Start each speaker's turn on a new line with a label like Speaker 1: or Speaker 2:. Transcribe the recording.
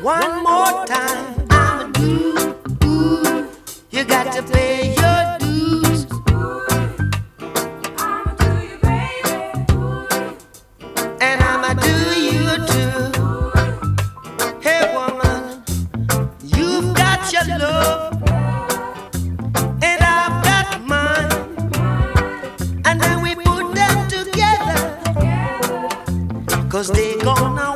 Speaker 1: One more time, I'm a do. You got to pay your dues. I'ma do you, baby. And I'ma do you too. Hey woman, you've got your love, and I've got mine, and then we put them together, 'cause they gonna